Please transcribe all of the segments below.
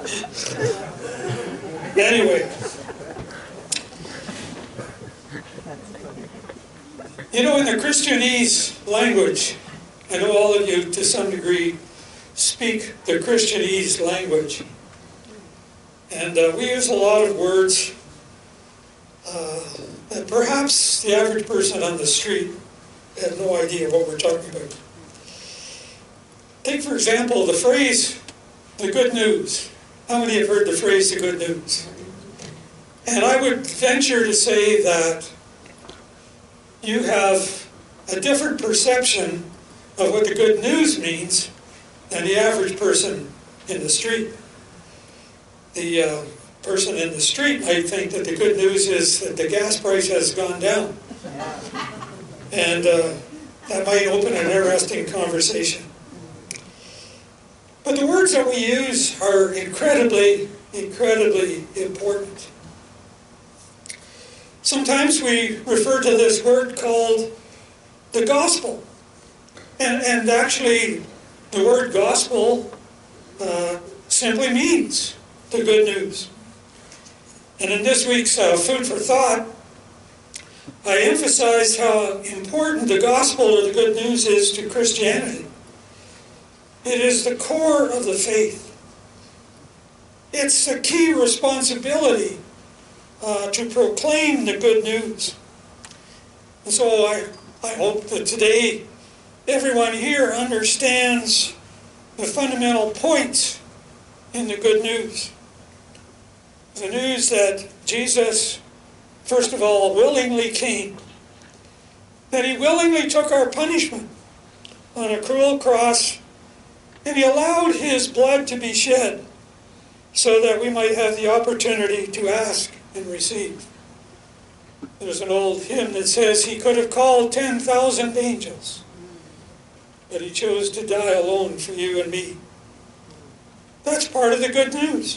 Anyway. You know, in the Christianese language, I know all of you to some degree speak the Christianese language. And we use a lot of words that perhaps the average person on the street has no idea what we're talking about. Take, for example, the phrase, the good news. How many have heard the phrase, the good news? And I would venture to say that you have a different perception of what the good news means than the average person in the street. The person in the street might think that the good news is that the gas price has gone down. And that might open an interesting conversation. But the words that we use are incredibly, incredibly important. Sometimes we refer to this word called the gospel. And actually, the word gospel simply means the good news. And in this week's Food for Thought, I emphasized how important the gospel or the good news is to Christianity. It is the core of the faith. It's the key responsibility to proclaim the good news. And so I hope that today everyone here understands the fundamental points in the good news. The news that Jesus, first of all, willingly came. That he willingly took our punishment on a cruel cross, and he allowed his blood to be shed so that we might have the opportunity to ask and receive. There's an old hymn that says he could have called 10,000 angels, but he chose to die alone for you and me. That's part of the good news.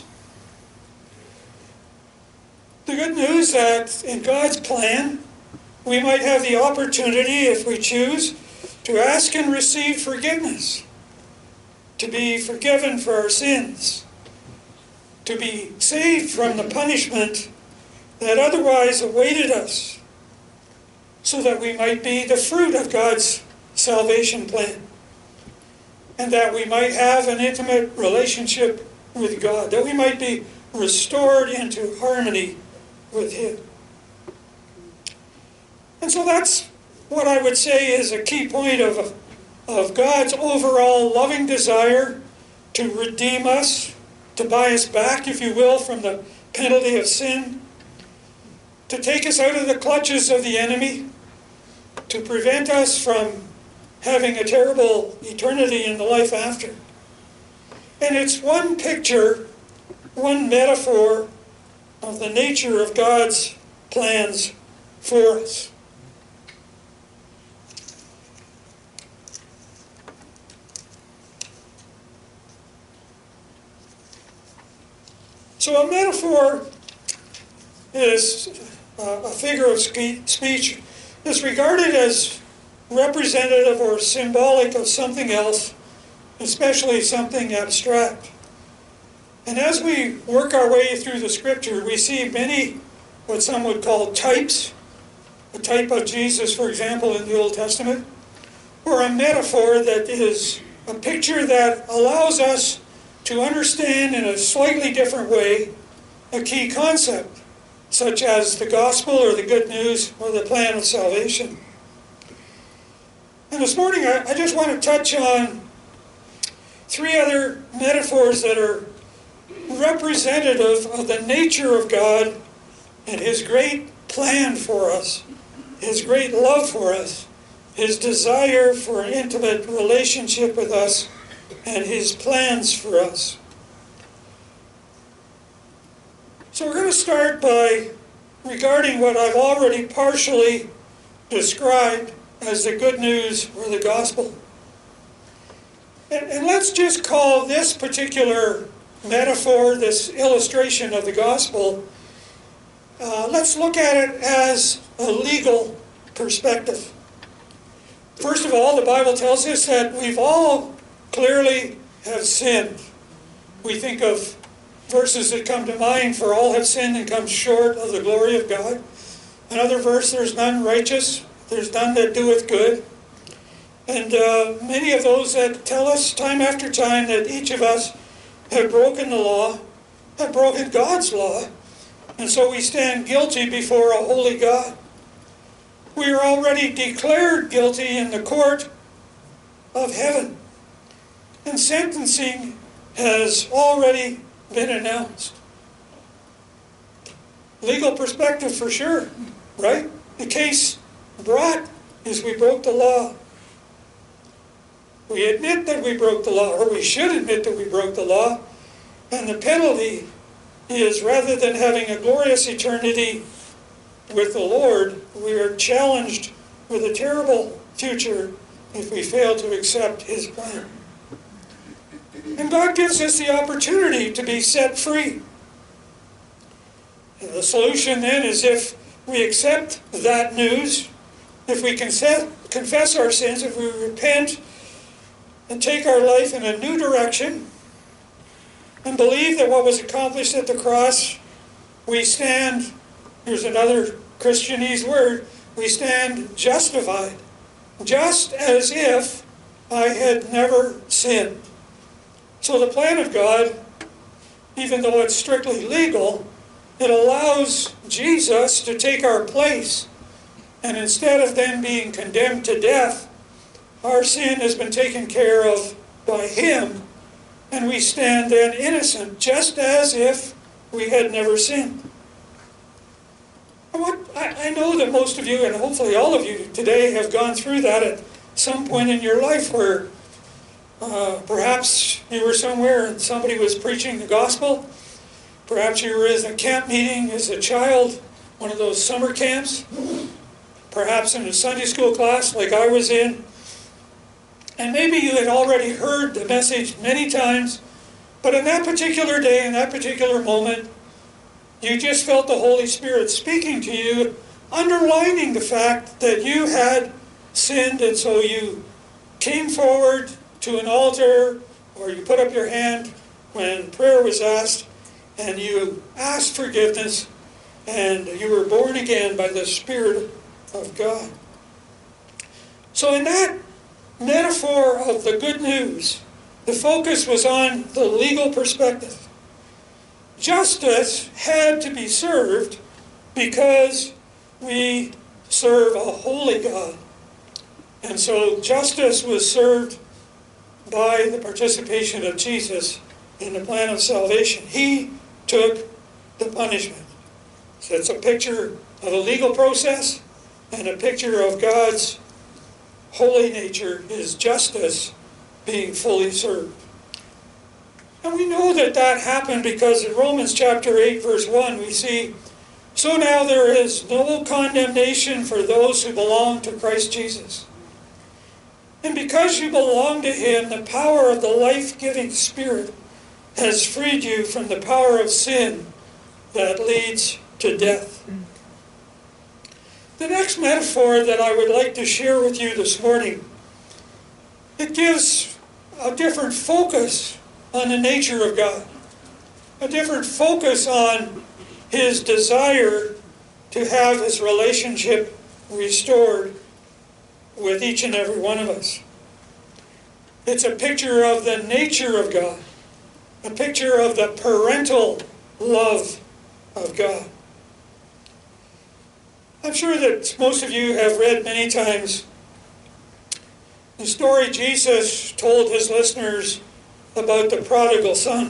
The good news that in God's plan, we might have the opportunity, if we choose, to ask and receive forgiveness, to be forgiven for our sins, to be saved from the punishment that otherwise awaited us, so that we might be the fruit of God's salvation plan, and that we might have an intimate relationship with God, that we might be restored into harmony with him. And so that's what I would say is a key point of God's overall loving desire to redeem us, to buy us back, if you will, from the penalty of sin, to take us out of the clutches of the enemy, to prevent us from having a terrible eternity in the life after. And it's one picture, one metaphor of the nature of God's plans for us. So a metaphor is a figure of speech is regarded as representative or symbolic of something else, especially something abstract. And as we work our way through the scripture, we see many, what some would call types. A type of Jesus, for example, in the Old Testament, or a metaphor that is a picture that allows us to understand in a slightly different way a key concept, such as the gospel or the good news or the plan of salvation. And this morning I just want to touch on three other metaphors that are representative of the nature of God and his great plan for us, his great love for us, his desire for an intimate relationship with us, and his plans for us. So we're going to start by regarding what I've already partially described as the good news or the gospel. And let's just call this particular metaphor, this illustration of the gospel, let's look at it as a legal perspective. First of all, the Bible tells us that we've all clearly have sinned. We think of verses that come to mind: for all have sinned and come short of the glory of God. Another verse: there's none righteous, there's none that doeth good. And many of those that tell us time after time that each of us have broken the law, have broken God's law, and so we stand guilty before a holy God. We are already declared guilty in the court of heaven, and sentencing has already been announced. Legal perspective for sure, right? The case brought is we broke the law. We admit that we broke the law, or we should admit that we broke the law, and the penalty is, rather than having a glorious eternity with the Lord, we are challenged with a terrible future if we fail to accept His plan. And God gives us the opportunity to be set free. And the solution then is, if we accept that news, if we confess our sins, if we repent and take our life in a new direction, and believe that what was accomplished at the cross, we stand, here's another Christianese word, we stand justified, just as if I had never sinned. So the plan of God, even though it's strictly legal, it allows Jesus to take our place. And instead of then being condemned to death, our sin has been taken care of by Him, and we stand then innocent, just as if we had never sinned. I know that most of you, and hopefully all of you today, have gone through that at some point in your life, where perhaps you were somewhere and somebody was preaching the gospel. Perhaps you were in a camp meeting as a child, one of those summer camps. Perhaps in a Sunday school class like I was in. And maybe you had already heard the message many times, but in that particular day, in that particular moment, you just felt the Holy Spirit speaking to you, underlining the fact that you had sinned, and so you came forward to an altar, or you put up your hand when prayer was asked, and you asked forgiveness, and you were born again by the Spirit of God. So in that metaphor of the good news, the focus was on the legal perspective. Justice had to be served because we serve a holy God. And so justice was served by the participation of Jesus in the plan of salvation. He took the punishment. So it's a picture of a legal process and a picture of God's holy nature, His justice being fully served. And we know that that happened because in Romans chapter 8, verse 1, we see, so now there is no condemnation for those who belong to Christ Jesus. And because you belong to Him, the power of the life-giving Spirit has freed you from the power of sin that leads to death. The next metaphor that I would like to share with you this morning, it gives a different focus on the nature of God, a different focus on His desire to have His relationship restored with each and every one of us. It's a picture of the nature of God, a picture of the parental love of God. I'm sure that most of you have read many times the story Jesus told His listeners about the prodigal son.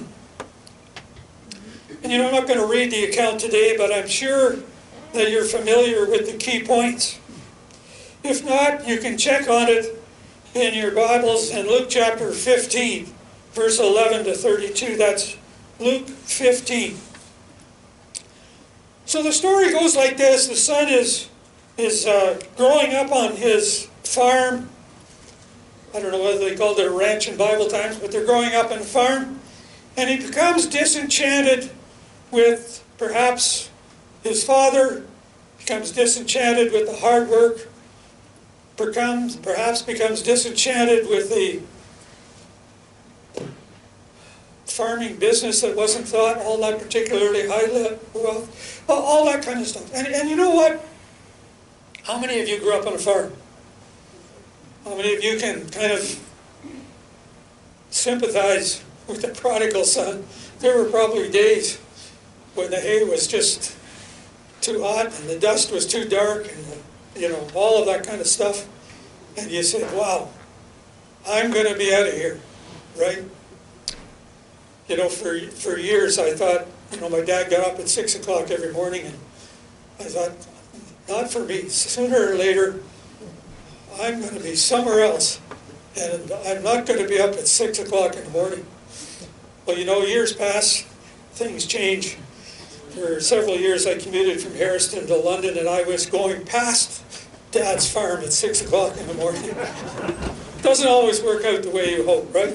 And I'm not going to read the account today, but I'm sure that you're familiar with the key points. If not, you can check on it in your Bibles in Luke chapter 15, verse 11 to 32. That's Luke 15. So the story goes like this. The son is growing up on his farm. I don't know whether they called it a ranch in Bible times, but they're growing up on a farm. And he becomes disenchanted with perhaps his father, becomes disenchanted with the hard work, perhaps becomes disenchanted with the farming business that wasn't thought all that particularly high wealth, all that kind of stuff. And you know what? How many of you grew up on a farm? How many of you can kind of sympathize with the prodigal son? There were probably days when the hay was just too hot and the dust was too dark and all of that kind of stuff. And you said, wow, I'm going to be out of here, right? For years I thought, my dad got up at 6 o'clock every morning, and I thought, not for me. Sooner or later, I'm going to be somewhere else, and I'm not going to be up at 6 o'clock in the morning. Well, years pass, things change. For several years I commuted from Harriston to London, and I was going past Dad's farm at 6 o'clock in the morning. Doesn't always work out the way you hope, right?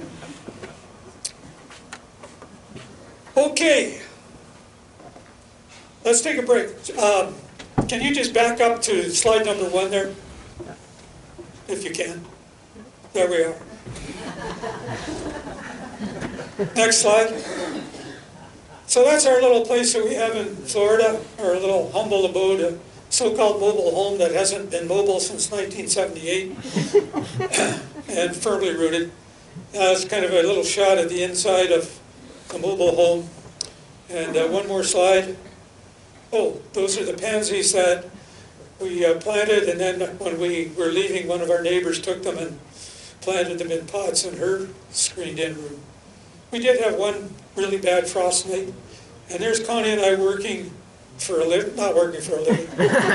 Okay, let's take a break. Can you just back up to slide number 1 there? If you can. There we are. Next slide. So that's our little place that we have in Florida, our little humble abode, a so-called mobile home that hasn't been mobile since 1978 and firmly rooted. It's kind of a little shot at the inside of the mobile home. And one more slide. Oh, those are the pansies that we planted, and then when we were leaving, one of our neighbors took them and planted them in pots in her screened-in room. We did have one really bad frost night, and there's Connie and I working for a living, not working for a living,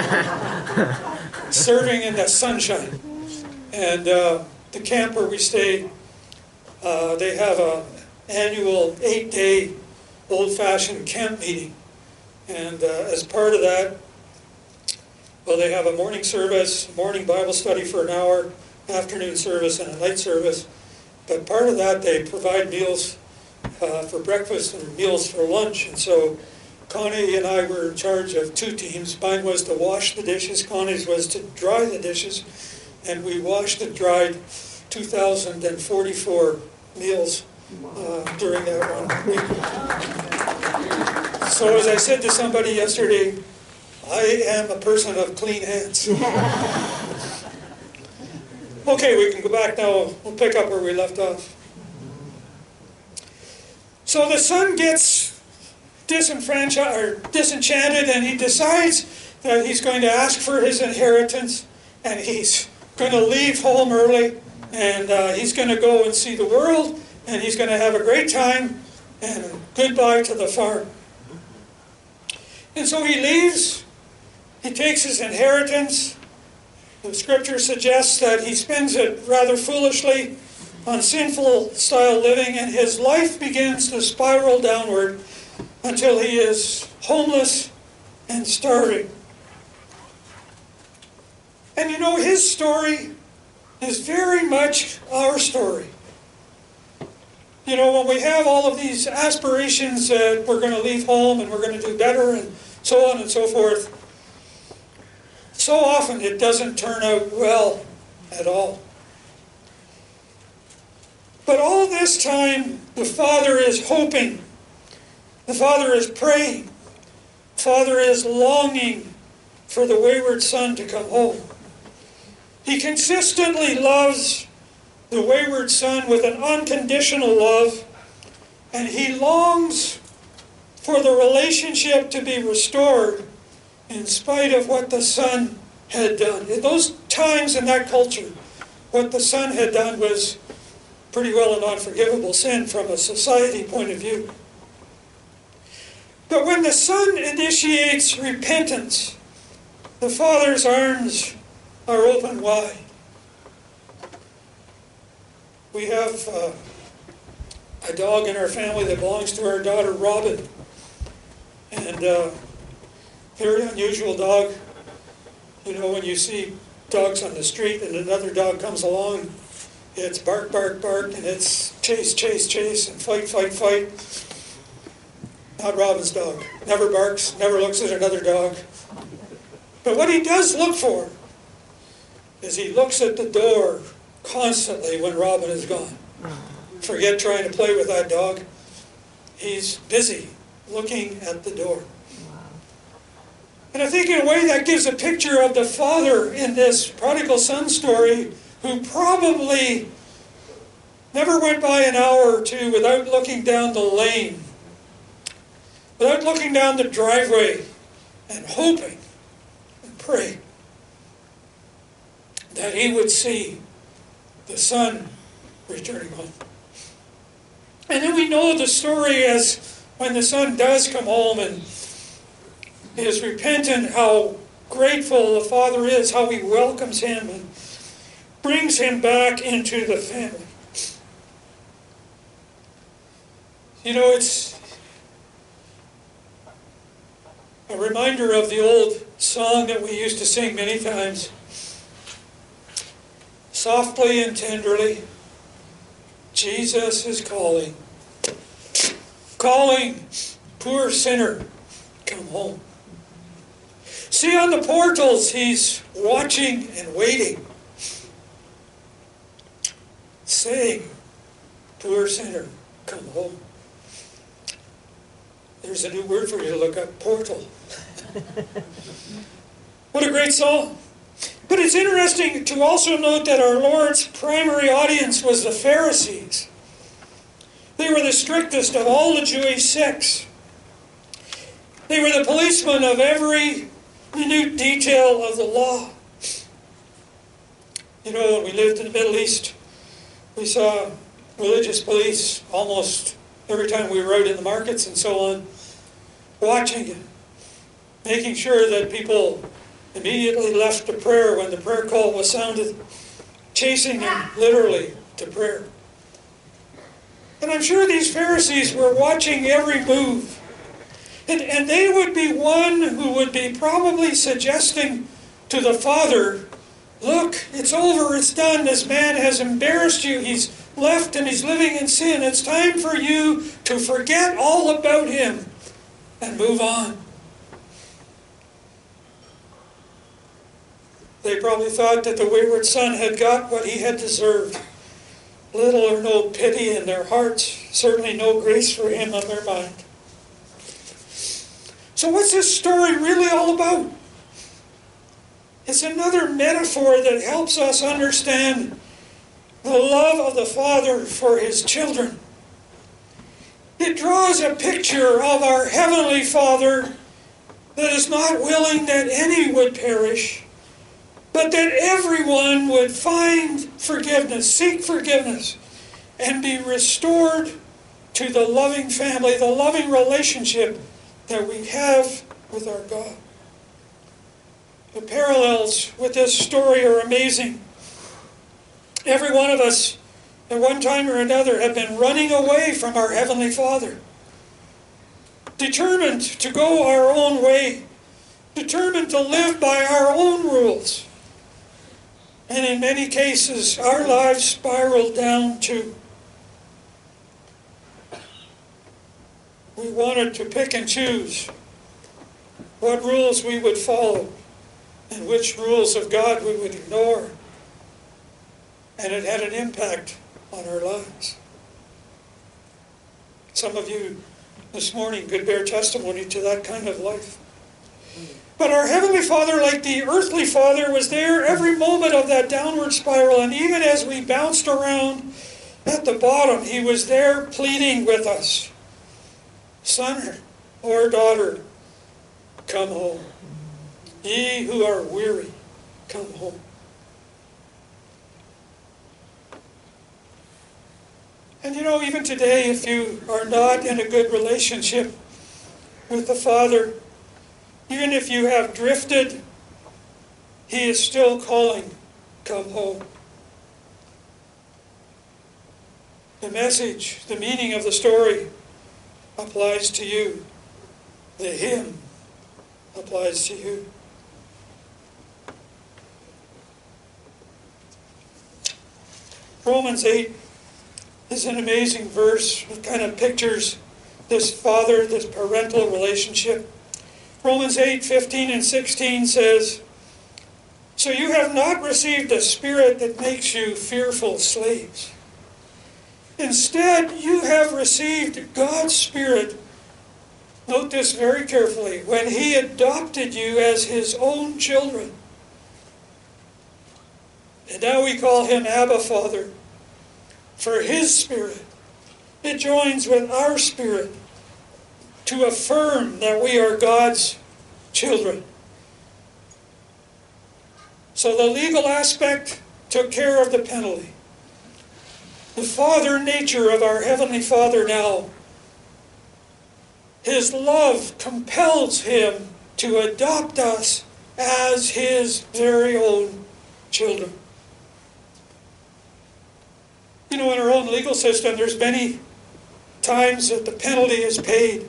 serving in the sunshine. And the camp where we stay, they have an annual 8-day old-fashioned camp meeting. And as part of that, well, they have a morning service, a morning Bible study for an hour, afternoon service, and a night service. But part of that, they provide meals for breakfast and meals for lunch. And so Connie and I were in charge of 2 teams. Mine was to wash the dishes. Connie's was to dry the dishes. And we washed and dried 2,044 meals during that 1 week. So as I said to somebody yesterday, I am a person of clean hands. Okay, we can go back now. We'll pick up where we left off. So the son gets disenfranchised or disenchanted, and he decides that he's going to ask for his inheritance, and he's going to leave home early, and he's going to go and see the world, and he's going to have a great time, and goodbye to the farm. And so he leaves. He takes his inheritance. The scripture suggests that he spends it rather foolishly on sinful style living, and his life begins to spiral downward until he is homeless and starving. And his story is very much our story. When we have all of these aspirations that we're going to leave home and we're going to do better and so on and so forth, so often it doesn't turn out well at all. But all this time, the father is hoping. The father is praying. The father is longing for the wayward son to come home. He consistently loves the wayward son with an unconditional love, and he longs for the relationship to be restored in spite of what the son had done. In those times in that culture, what the son had done was pretty well an unforgivable sin from a society point of view. But when the son initiates repentance, the father's arms are open wide. We have a dog in our family that belongs to our daughter Robin, and very unusual dog. When you see dogs on the street and another dog comes along, it's bark, bark, bark, and it's chase, chase, chase, and fight, fight, fight. Not Robin's dog. Never barks, never looks at another dog. But what he does look for is he looks at the door constantly when Robin is gone. Forget trying to play with that dog. he's busy looking at the door. And I think in a way that gives a picture of the father in this prodigal son story, who probably never went by an hour or two without looking down the lane, without looking down the driveway and hoping and praying that he would see the son returning home. And then we know the story as when the son does come home and is repentant, how grateful the father is, how he welcomes him and brings him back into the family. You know, it's a reminder of the old song that we used to sing many times. Softly and tenderly, Jesus is calling. Calling, poor sinner, come home. See, on the portals, he's watching and waiting, saying, poor sinner, come home. There's a new word for you to look up, portal. What a great song. But it's interesting to also note that our Lord's primary audience was the Pharisees. They were the strictest of all the Jewish sects. They were the policemen of every minute detail of the law. You know, when we lived in the Middle East, we saw religious police almost every time we were out in the markets and so on, watching it, making sure that people immediately left to prayer when the prayer call was sounded, chasing them literally to prayer. And I'm sure these Pharisees were watching every move. And they would be one who would be probably suggesting to the father, look, it's over, it's done, this man has embarrassed you, he's left and he's living in sin. It's time for you to forget all about him and move on. They probably thought that the wayward son had got what he had deserved. Little or no pity in their hearts, certainly no grace for him on their mind. So what's this story really all about? It's another metaphor that helps us understand the love of the Father for his children. It draws a picture of our Heavenly Father that is not willing that any would perish, but that everyone would find forgiveness, seek forgiveness, and be restored to the loving family, the loving relationship that we have with our God. The parallels with this story are amazing. Every one of us, at one time or another, have been running away from our Heavenly Father, determined to go our own way, determined to live by our own rules. And in many cases, our lives spiraled down too. We wanted to pick and choose what rules we would follow and which rules of God we would ignore. And it had an impact on our lives. Some of you this morning could bear testimony to that kind of life. But our Heavenly Father, like the earthly Father, was there every moment of that downward spiral. And even as we bounced around at the bottom, he was there pleading with us. Son or daughter, come home. Ye who are weary, come home. And you know, even today, if you are not in a good relationship with the Father, even if you have drifted, he is still calling, come home. The message, the meaning of the story applies to you. The hymn applies to you. Romans 8 is an amazing verse. It kind of pictures this father, this parental relationship. Romans 8:15 and 16 says, so you have not received a spirit that makes you fearful slaves, Instead, you have received God's Spirit. Note this very carefully. When He adopted you as His own children. And now we call Him Abba, Father. For His Spirit, it joins with our spirit to affirm that we are God's children. So the legal aspect took care of the penalty. The Father nature of our Heavenly Father now, His love compels Him to adopt us as His very own children. You know, in our own legal system, there's many times that the penalty is paid,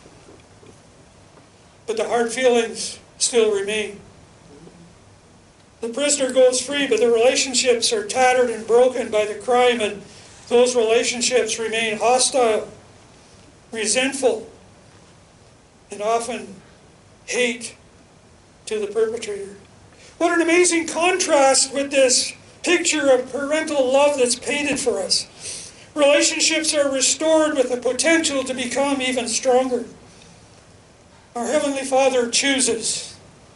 but the hard feelings still remain. The prisoner goes free, but the relationships are tattered and broken by the crime, and those relationships remain hostile, resentful, and often hate to the perpetrator. What an amazing contrast with this picture of parental love that's painted for us. Relationships are restored with the potential to become even stronger. Our Heavenly Father chooses.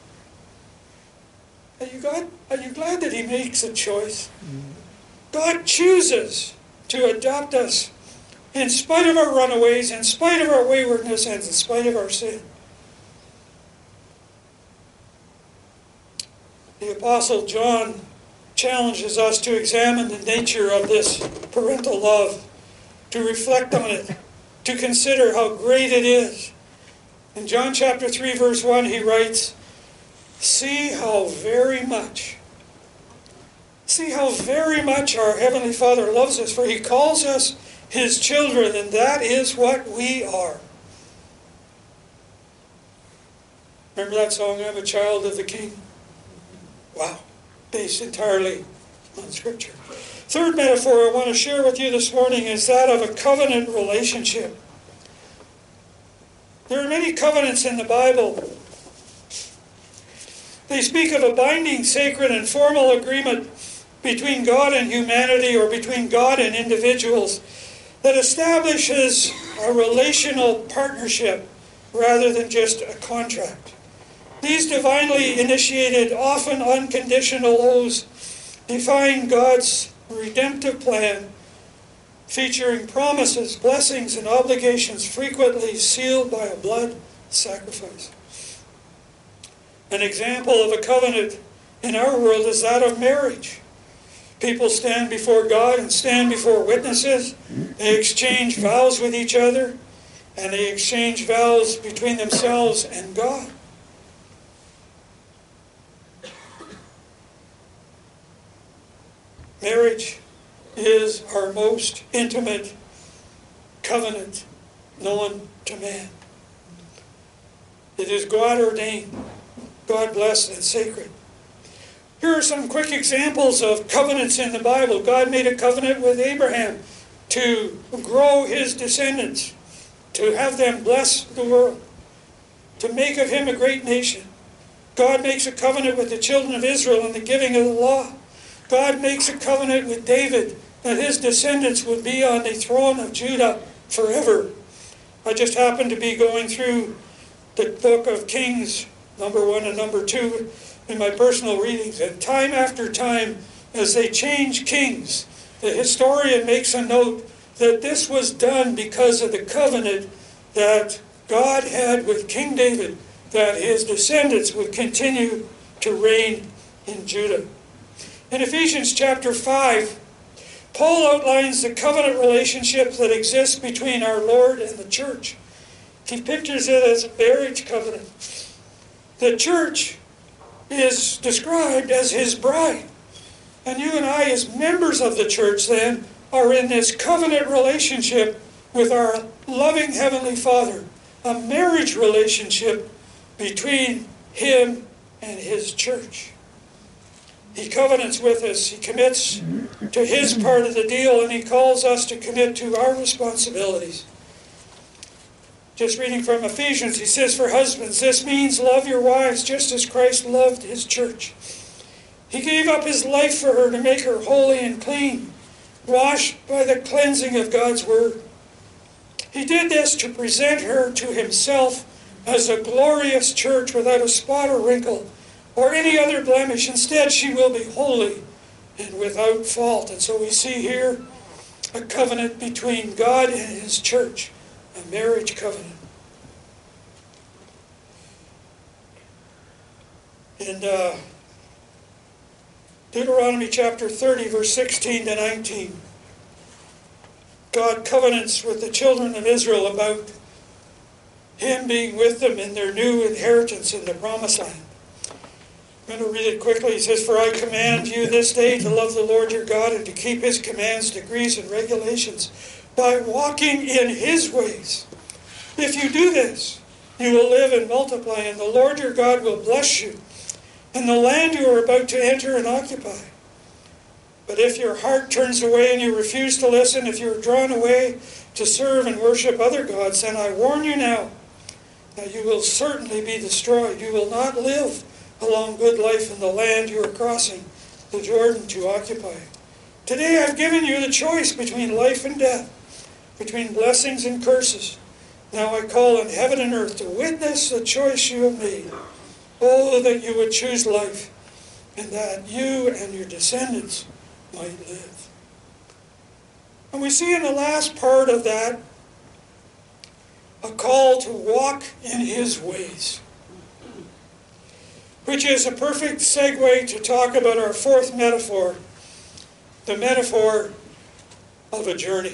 Are you glad that He makes a choice? God chooses to adopt us in spite of our runaways, in spite of our waywardness, and in spite of our sin. The Apostle John challenges us to examine the nature of this parental love, to reflect on it, to consider how great it is. In John chapter 3, verse 1, he writes, See how very much our Heavenly Father loves us, for He calls us His children, and that is what we are. Remember that song, I'm a child of the King? Wow, based entirely on Scripture. Third metaphor I want to share with you this morning is that of a covenant relationship. There are many covenants in the Bible. They speak of a binding, sacred, and formal agreement between God and humanity, or between God and individuals, that establishes a relational partnership rather than just a contract. These divinely initiated, often unconditional oaths define God's redemptive plan, featuring promises, blessings, and obligations frequently sealed by a blood sacrifice. An example of a covenant in our world is that of marriage. People stand before God and stand before witnesses. They exchange vows with each other, and they exchange vows between themselves and God. Marriage is our most intimate covenant known to man. It is God ordained, God blessed, and sacred. Here are some quick examples of covenants in the Bible. God made a covenant with Abraham to grow his descendants, to have them bless the world, to make of him a great nation. God makes a covenant with the children of Israel in the giving of the law. God makes a covenant with David that his descendants would be on the throne of Judah forever. I just happened to be going through the book of Kings, number 1 and number 2, in my personal readings, and time after time, as they change kings, the historian makes a note that this was done because of the covenant that God had with King David, that his descendants would continue to reign in Judah. In Ephesians chapter 5, Paul outlines the covenant relationship that exists between our Lord and the church. He pictures it as a marriage covenant. The church is described as His bride. And you and I, as members of the church then, are in this covenant relationship with our loving Heavenly Father. A marriage relationship between Him and His church. He covenants with us. He commits to His part of the deal, and He calls us to commit to our responsibilities. Just reading from Ephesians, he says, For husbands, this means love your wives just as Christ loved His church. He gave up His life for her to make her holy and clean. washed by the cleansing of God's word. He did this to present her to himself as a glorious church without a spot or wrinkle or any other blemish. Instead, she will be holy and without fault. And so we see here a covenant between God and his church, a marriage covenant. In Deuteronomy chapter 30, verse 16 to 19, God covenants with the children of Israel about him being with them in their new inheritance in the promised land. I'm going to read it quickly. He says, "For I command you this day to love the Lord your God and to keep his commands, decrees, and regulations by walking in his ways. If you do this, you will live and multiply, and the Lord your God will bless you in the land you are about to enter and occupy. But if your heart turns away and you refuse to listen, if you are drawn away to serve and worship other gods, then I warn you now that you will certainly be destroyed. You will not live a long good life in the land you are crossing the Jordan to occupy. Today I've given you the choice between life and death, between blessings and curses. Now I call on heaven and earth to witness the choice you have made. Oh, that you would choose life, and that you and your descendants might live." And we see in the last part of that a call to walk in his ways, which is a perfect segue to talk about our fourth metaphor, the metaphor of a journey.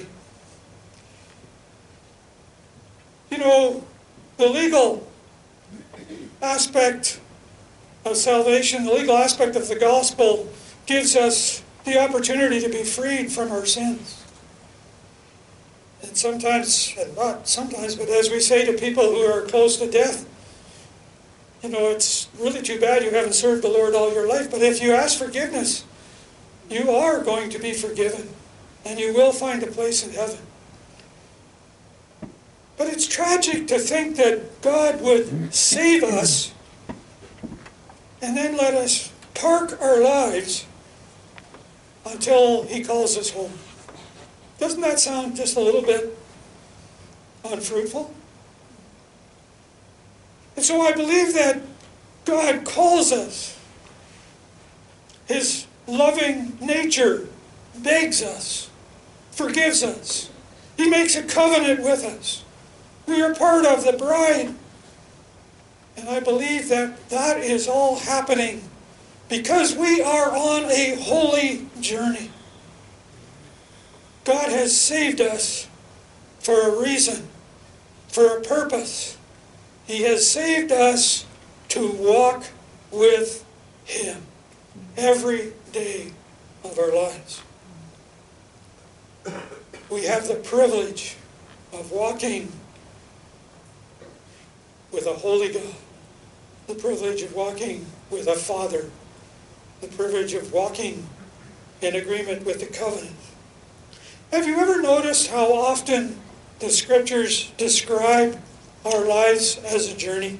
You know, the legal aspect of salvation, the legal aspect of the gospel, gives us the opportunity to be freed from our sins. And sometimes, and not sometimes, but as we say to people who are close to death, you know, it's really too bad you haven't served the Lord all your life, but if you ask forgiveness, you are going to be forgiven, and you will find a place in heaven. But it's tragic to think that God would save us and then let us park our lives until he calls us home. Doesn't that sound just a little bit unfruitful? And so I believe that God calls us. His loving nature begs us, forgives us. He makes a covenant with us. We are part of the bride. And I believe that that is all happening because we are on a holy journey. God has saved us for a reason, for a purpose. He has saved us to walk with him every day of our lives. We have the privilege of walking with a holy God, the privilege of walking with a Father, the privilege of walking in agreement with the covenant. Have you ever noticed how often the scriptures describe our lives as a journey?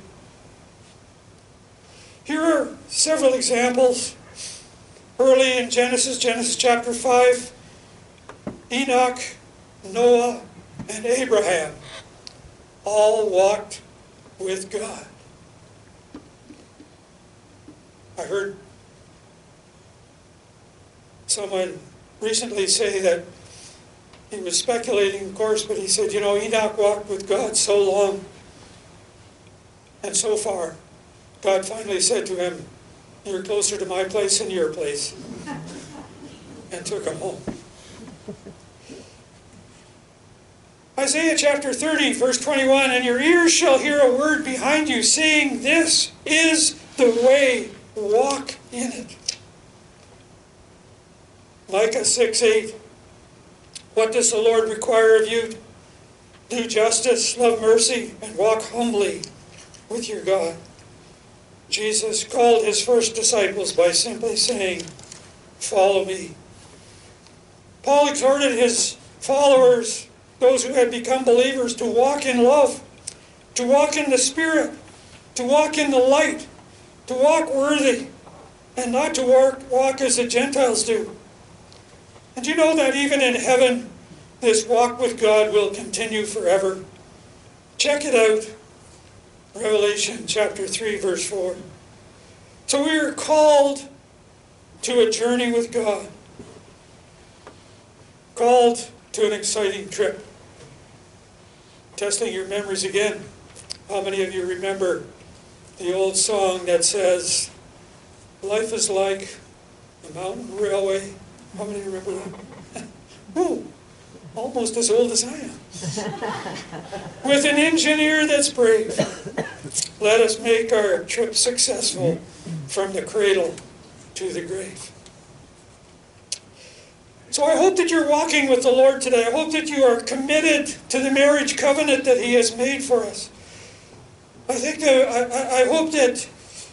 Here are several examples. Early in Genesis chapter 5, Enoch, Noah, and Abraham all walked with God. I heard someone recently say that he was speculating, of course, but he said, you know, Enoch walked with God so long and so far. God finally said to him, "You're closer to my place than your place," and took him home. Isaiah chapter 30, verse 21, "And your ears shall hear a word behind you, saying, this is the way, walk in it." Micah 6:8, "What does the Lord require of you? Do justice, love mercy, and walk humbly with your God." Jesus called his first disciples by simply saying, "Follow me." Paul exhorted his followers, those who had become believers, to walk in love, to walk in the Spirit, to walk in the light, to walk worthy, and not to walk as the Gentiles do. And you know that even in heaven, this walk with God will continue forever. Check it out. Revelation chapter 3, verse 4. So we are called to a journey with God. Called to an exciting trip. Testing your memories again. How many of you remember the old song that says, life is like a mountain railway? How many remember that? Ooh, almost as old as I am. With an engineer that's brave, let us make our trip successful from the cradle to the grave. So I hope that you're walking with the Lord today. I hope that you are committed to the marriage covenant that He has made for us. I hope that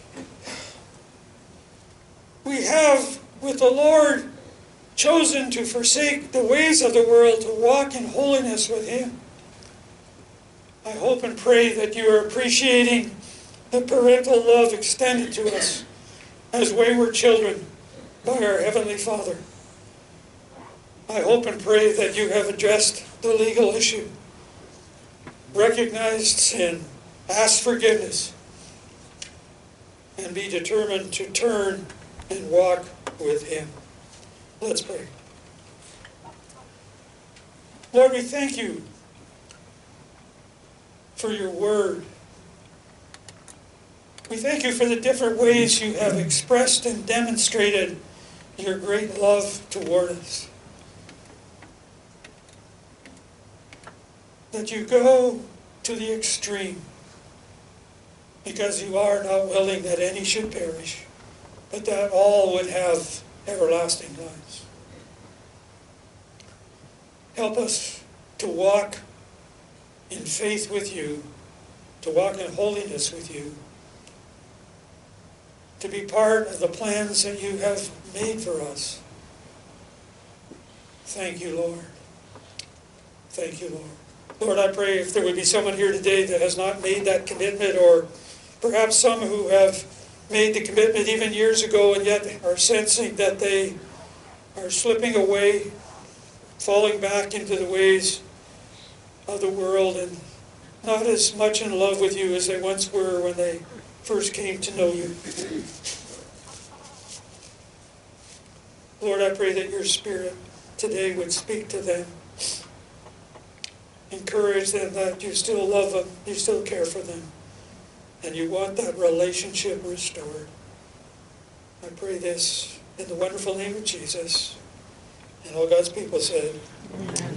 we have, with the Lord, chosen to forsake the ways of the world, to walk in holiness with Him. I hope and pray that you are appreciating the parental love extended to us as wayward children by our Heavenly Father. I hope and pray that you have addressed the legal issue, recognized sin, asked forgiveness, and be determined to turn and walk with Him. Let's pray. Lord, we thank you for your word. We thank you for the different ways you have expressed and demonstrated your great love toward us. That you go to the extreme because you are not willing that any should perish, but that all would have everlasting lives. Help us to walk in faith with you, to walk in holiness with you, to be part of the plans that you have made for us. Thank you, Lord. Thank you, Lord. Lord, I pray if there would be someone here today that has not made that commitment, or perhaps some who have made the commitment even years ago and yet are sensing that they are slipping away, falling back into the ways of the world and not as much in love with you as they once were when they first came to know you. Lord, I pray that your Spirit today would speak to them. Encourage them that you still love them, you still care for them, and you want that relationship restored. I pray this in the wonderful name of Jesus. And all God's people said, Amen.